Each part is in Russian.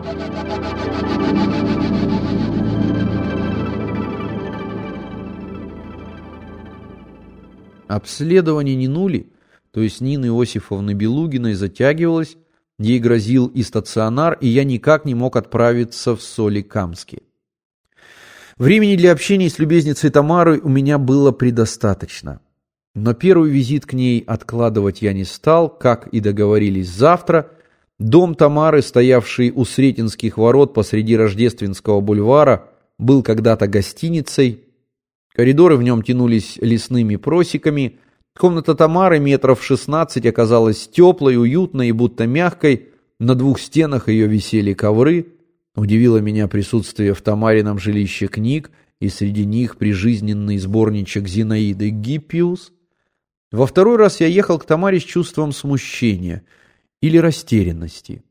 Обследование Нинули, то есть Нины Иосифовны Белугиной, затягивалось, ей грозил и стационар, и я никак не мог отправиться в Соликамске. Времени для общения с любезницей Тамарой у меня было предостаточно. Но первый визит к ней откладывать я не стал, как и договорились завтра. Дом Тамары, стоявший у Сретенских ворот посреди Рождественского бульвара, был когда-то гостиницей. Коридоры в нем тянулись лесными просеками. Комната Тамары метров 16 оказалась теплой, уютной и будто мягкой. На двух стенах ее висели ковры. Удивило меня присутствие в Тамарином жилище книг, и среди них прижизненный сборничек Зинаиды Гиппиус. Во второй раз я ехал к Тамаре с чувством смущения или растерянности.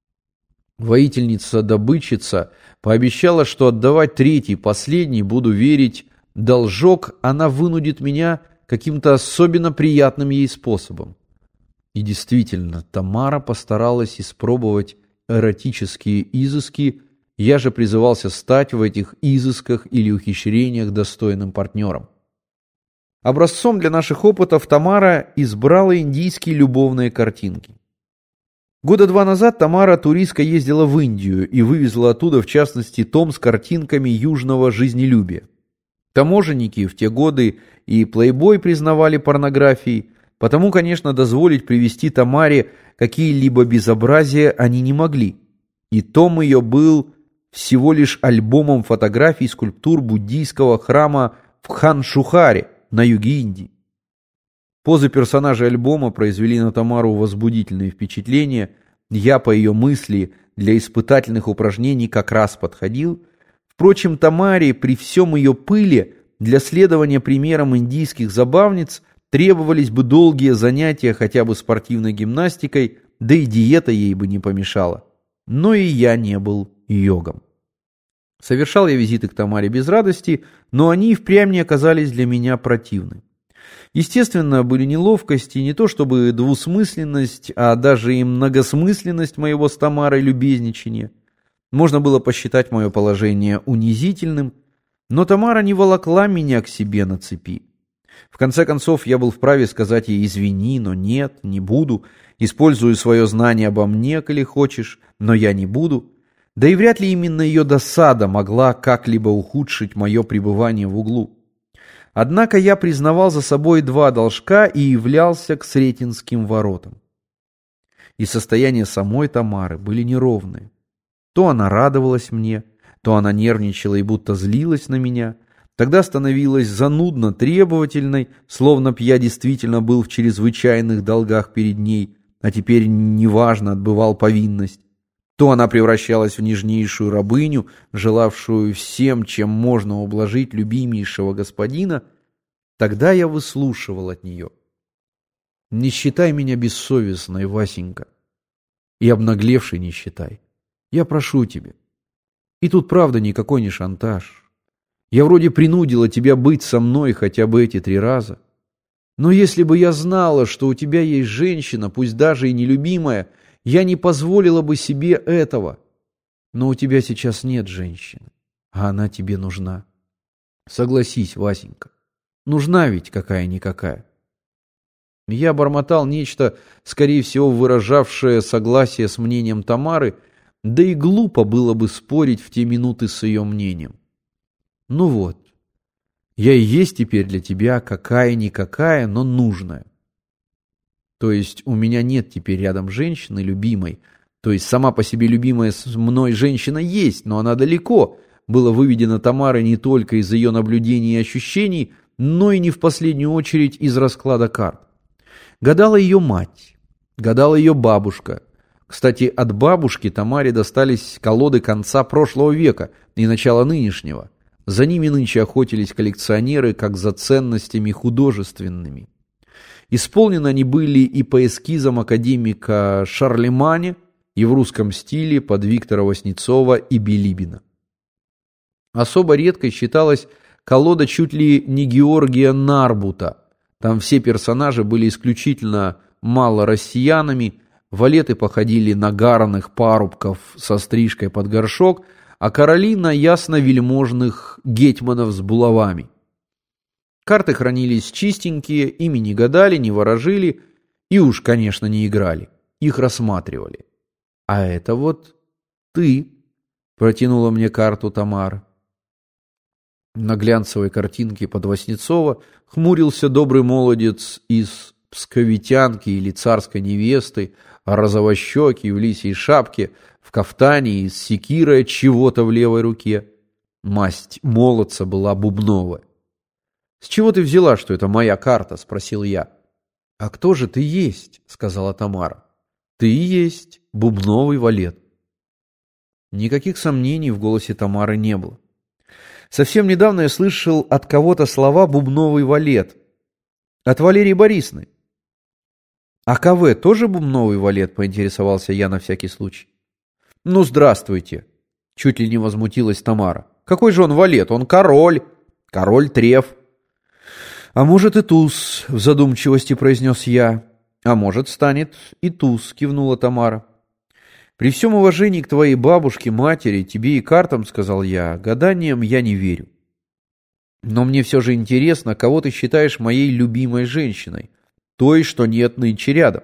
Воительница-добытчица пообещала, что отдавать третий, последний, буду верить, должок она вынудит меня каким-то особенно приятным ей способом. И действительно, Тамара постаралась испробовать эротические изыски, я же призывался стать в этих изысках или ухищрениях достойным партнером. Образцом для наших опытов Тамара избрала индийские любовные картинки. Года 2 назад Тамара туристка ездила в Индию и вывезла оттуда, в частности, том с картинками южного жизнелюбия. Таможенники в те годы и плейбой признавали порнографией, потому, конечно, дозволить привезти Тамаре какие-либо безобразия они не могли. И том ее был всего лишь альбомом фотографий и скульптур буддийского храма в Хан-Шухаре на юге Индии. Позы персонажей альбома произвели на Тамару возбудительные впечатления. Я, по ее мысли, для испытательных упражнений как раз подходил. Впрочем, Тамаре при всем ее пыле для следования примерам индийских забавниц требовались бы долгие занятия хотя бы спортивной гимнастикой, да и диета ей бы не помешала. Но и я не был йогом. Совершал я визиты к Тамаре без радости, но они и впрямь не оказались для меня противны. Естественно, были неловкости, не то чтобы двусмысленность, а даже и многосмысленность моего с Тамарой любезничания. Можно было посчитать мое положение унизительным, но Тамара не волокла меня к себе на цепи. В конце концов, я был вправе сказать ей «извини, но нет, не буду, использую свое знание обо мне, коли хочешь, но я не буду». Да и вряд ли именно ее досада могла как-либо ухудшить мое пребывание в углу. Однако я признавал за собой 2 должка и являлся к Сретенским воротам. И состояние самой Тамары были неровные. То она радовалась мне, то она нервничала и будто злилась на меня. Тогда становилась занудно требовательной, словно б я действительно был в чрезвычайных долгах перед ней, а теперь неважно отбывал повинность. То она превращалась в нежнейшую рабыню, желавшую всем, чем можно ублажить любимейшего господина. Тогда я выслушивал от нее: «Не считай меня бессовестной, Васенька, и обнаглевшей не считай. Я прошу тебя. И тут правда никакой не шантаж. Я вроде принудила тебя быть со мной хотя бы эти 3 раза. Но если бы я знала, что у тебя есть женщина, пусть даже и нелюбимая, я не позволила бы себе этого. Но у тебя сейчас нет женщины, а она тебе нужна. Согласись, Васенька, нужна ведь какая-никакая». Я бормотал нечто, скорее всего, выражавшее согласие с мнением Тамары, да и глупо было бы спорить в те минуты с ее мнением. Ну вот, я и есть теперь для тебя какая-никакая, но нужная. То есть у меня нет теперь рядом женщины любимой, то есть сама по себе любимая с мной женщина есть, но она далеко, было выведено Тамарой не только из ее наблюдений и ощущений, но и не в последнюю очередь из расклада карт. Гадала ее мать, гадала ее бабушка. Кстати, от бабушки Тамаре достались колоды конца прошлого века и начала нынешнего. За ними нынче охотились коллекционеры, как за ценностями художественными. Исполнены они были и по эскизам академика Шарлеманя, и в русском стиле под Виктора Васнецова и Билибина. Особо редкой считалась колода чуть ли не Георгия Нарбута. Там все персонажи были исключительно малороссиянами, валеты походили на гарных парубков со стрижкой под горшок, а короли на ясно-вельможных гетьманов с булавами. Карты хранились чистенькие, ими не гадали, не ворожили и уж, конечно, не играли. Их рассматривали. «А это вот ты», — протянула мне карту Тамара. На глянцевой картинке Подвоснецова хмурился добрый молодец из псковитянки или царской невесты, розовощекий в лисьей шапке, в кафтане и с секирой чего-то в левой руке. Масть молодца была бубновая. «С чего ты взяла, что это моя карта?» — спросил я. «А кто же ты есть?» — сказала Тамара. «Ты и есть бубновый валет». Никаких сомнений в голосе Тамары не было. Совсем недавно я слышал от кого-то слова «бубновый валет». От Валерии Борисовны. «А КВ тоже бубновый валет?» — поинтересовался я на всякий случай. «Ну, здравствуйте!» — чуть ли не возмутилась Тамара. «Какой же он валет? Он король! Король Треф!» «А может и туз», — в задумчивости произнес я. «А может, станет и туз», — кивнула Тамара. «При всем уважении к твоей бабушке, матери, тебе и картам, — сказал я, — гаданиям я не верю. Но мне все же интересно, кого ты считаешь моей любимой женщиной, той, что нет нынче рядом».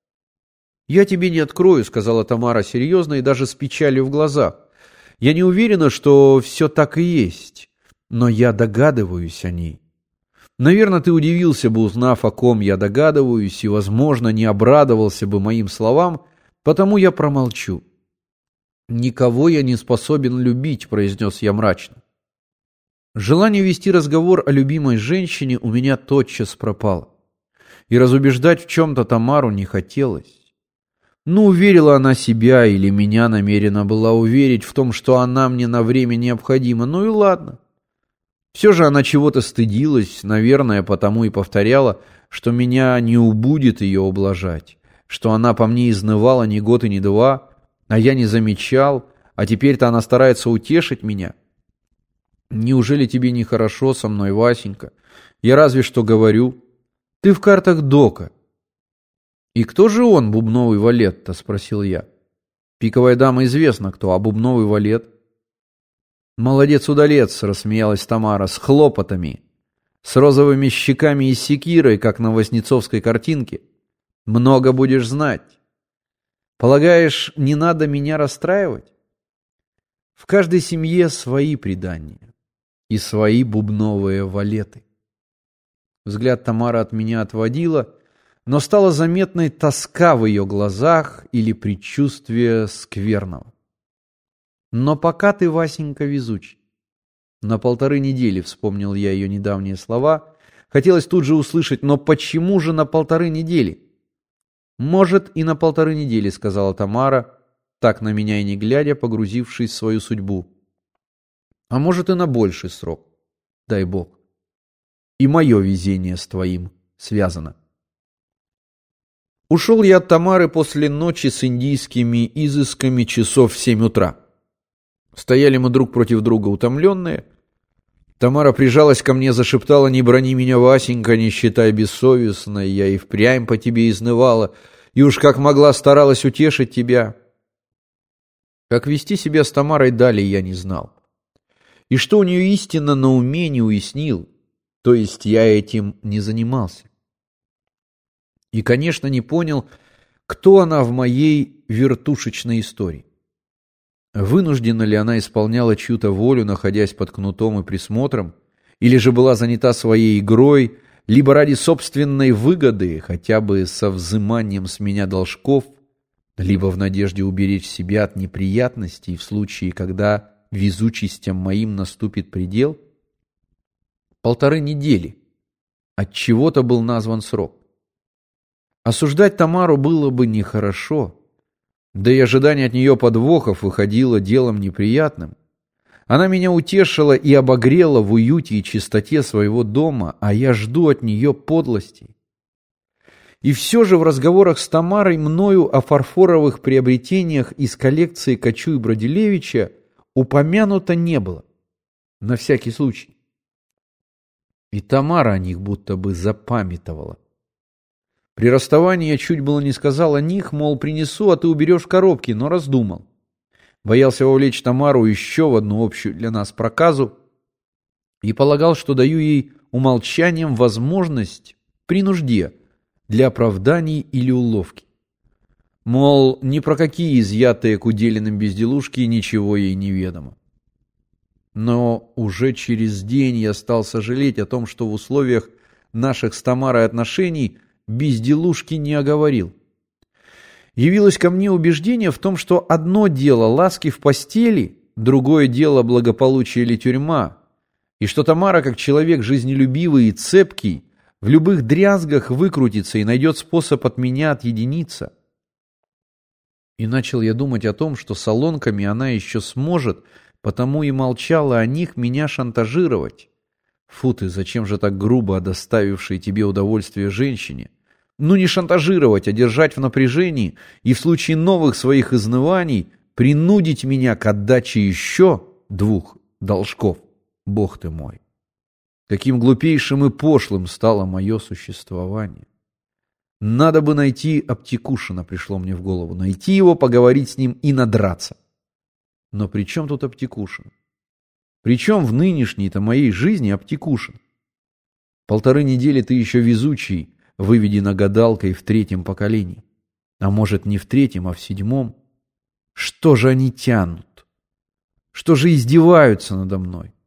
«Я тебе не открою», — сказала Тамара серьезно и даже с печалью в глазах. «Я не уверена, что все так и есть, но я догадываюсь о ней. Наверное, ты удивился бы, узнав, о ком я догадываюсь, и, возможно, не обрадовался бы моим словам, потому я промолчу». «Никого я не способен любить», — произнес я мрачно. Желание вести разговор о любимой женщине у меня тотчас пропало. И разубеждать в чем-то Тамару не хотелось. Ну, уверила она себя или меня намерена была уверить в том, что она мне на время необходима, ну и ладно. Все же она чего-то стыдилась, наверное, потому и повторяла, что меня не убудет ее ублажать, что она по мне изнывала ни год и ни два, а я не замечал, а теперь-то она старается утешить меня. «Неужели тебе нехорошо со мной, Васенька? Я разве что говорю. Ты в картах Дока». «И кто же он, бубновый валет-то?» — спросил я. «Пиковая дама известна кто, а бубновый валет?» «Молодец-удалец», — рассмеялась Тамара, — «с хлопотами, с розовыми щеками и секирой, как на воснецовской картинке. Много будешь знать. Полагаешь, не надо меня расстраивать? В каждой семье свои предания и свои бубновые валеты». Взгляд Тамары от меня отводила, но стала заметной тоска в ее глазах или предчувствие скверного. «Но пока ты, Васенька, везучий». На 1,5 недели, вспомнил я ее недавние слова. Хотелось тут же услышать, но почему же на 1,5 недели? «Может, и на 1,5 недели», — сказала Тамара, так на меня и не глядя, погрузившись в свою судьбу. «А может, и на больший срок. Дай Бог. И мое везение с твоим связано». Ушел я от Тамары после ночи с индийскими изысками часов в 7 утра. Стояли мы друг против друга утомленные. Тамара прижалась ко мне, зашептала: «Не брони меня, Васенька, не считай бессовестной, я и впрямь по тебе изнывала, и уж как могла старалась утешить тебя». Как вести себя с Тамарой далее я не знал. И что у нее истинно на уме, не уяснил, то есть я этим не занимался. И, конечно, не понял, кто она в моей вертушечной истории. Вынуждена ли она исполняла чью-то волю, находясь под кнутом и присмотром, или же была занята своей игрой, либо ради собственной выгоды, хотя бы со взыманием с меня должков, либо в надежде уберечь себя от неприятностей в случае, когда везучестям моим наступит предел? 1,5 недели. От чего-то был назван срок. Осуждать Тамару было бы нехорошо, да и ожидание от нее подвохов выходило делом неприятным. Она меня утешила и обогрела в уюте и чистоте своего дома, а я жду от нее подлостей. И все же в разговорах с Тамарой мною о фарфоровых приобретениях из коллекции Кочуй-Бродилевича упомянуто не было, на всякий случай. И Тамара о них будто бы запамятовала. При расставании я чуть было не сказал о них, мол, принесу, а ты уберешь в коробке, но раздумал. Боялся вовлечь Тамару еще в одну общую для нас проказу и полагал, что даю ей умолчанием возможность при нужде для оправданий или уловки. Мол, ни про какие изъятые к уделенным безделушки ничего ей не ведомо. Но уже через день я стал сожалеть о том, что в условиях наших с Тамарой отношений безделушки не оговорил. Явилось ко мне убеждение в том, что одно дело ласки в постели, другое дело благополучие или тюрьма, и что Тамара, как человек жизнелюбивый и цепкий, в любых дрязгах выкрутится и найдет способ от меня отъединиться. И начал я думать о том, что солонками она еще сможет, потому и молчала о них меня шантажировать. Фу ты, зачем же так грубо доставившей тебе удовольствие женщине? Ну не шантажировать, а держать в напряжении и в случае новых своих изнываний принудить меня к отдаче еще 2 должков. Бог ты мой! Каким глупейшим и пошлым стало мое существование. Надо бы найти Обтекушина, пришло мне в голову. Найти его, поговорить с ним и надраться. Но при чем тут Обтекушин? При чем в нынешней-то моей жизни Обтекушин? 1,5 недели ты еще везучий, выведена гадалкой в 3-м поколении. А может, не в 3-м, а в 7-м? Что же они тянут? Что же издеваются надо мной?